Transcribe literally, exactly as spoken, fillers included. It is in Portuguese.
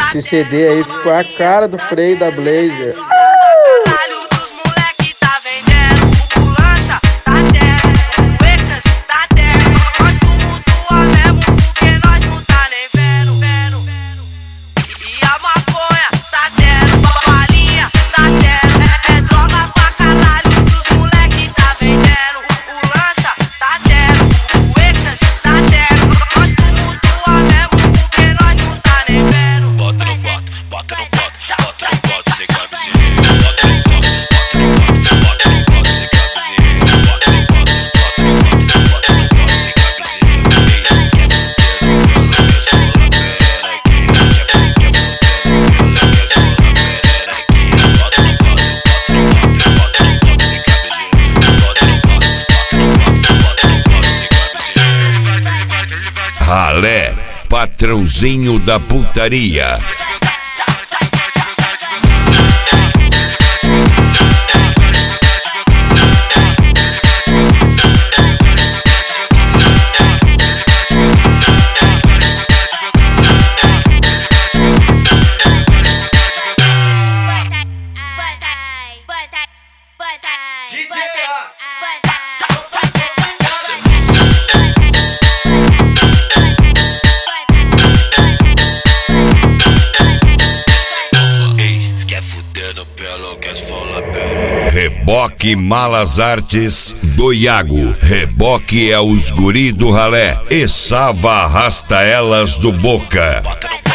Esse C D aí ficou a cara do freio da Blazer. Ralé, patrãozinho da putaria. Reboque Malas Artes do Iago. Reboque é os guri do ralé. E Sava arrasta elas do Boca.